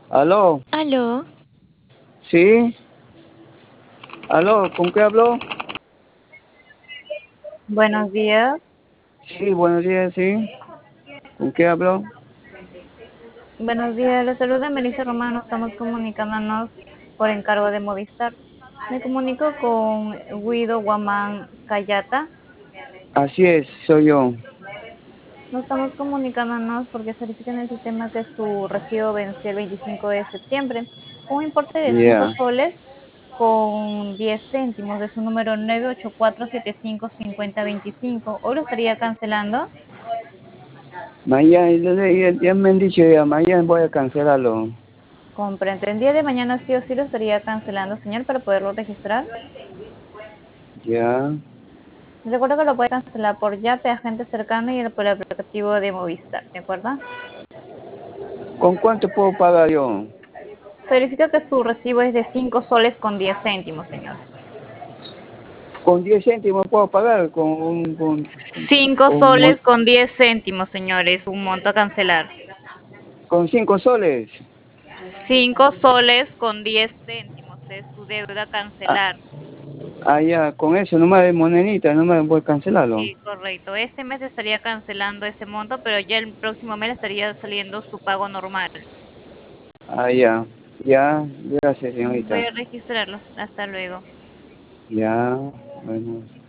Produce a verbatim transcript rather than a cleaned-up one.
Aló, Aló, sí, aló, ¿con qué habló? Buenos días. Sí, buenos días, sí, ¿con qué habló? Buenos días, la salud de Melissa Romano. Estamos comunicándonos por encargo de Movistar. Me comunico con Guido Guamán Cayata. Así es, soy yo. Nos estamos comunicándonos porque se verifica en el sistema que su recibo venció el veinticinco de septiembre con un importe de cinco Ya, soles con diez céntimos de su número nueve ocho cuatro siete cinco cinco cero dos cinco. Hoy lo estaría cancelando. mañana, ya, ya me han dicho ya, mañana voy a cancelarlo. Comprende. El día de mañana sí o sí lo estaría cancelando, señor, para poderlo registrar. Ya, Recuerda que lo puede cancelar por Yape, agente cercano y por el aplicativo de Movistar, ¿de acuerdo? ¿con cuánto puedo pagar yo? Se verifica que su recibo es de cinco soles con diez céntimos, señor. ¿Con diez céntimos puedo pagar? ¿Con un, con, Cinco con, mon- soles con diez céntimos, señores, un monto a cancelar. con cinco soles? Cinco soles con diez céntimos es su deuda a Ah, cancelar. ah, ya, con eso, nomás de monedita, nomás voy a cancelarlo. Sí, correcto. Este mes estaría cancelando ese monto, pero ya el próximo mes estaría saliendo su pago normal. Ah, ya, ya, gracias, Voy señorita. a registrarlo. Hasta luego. Ya, bueno.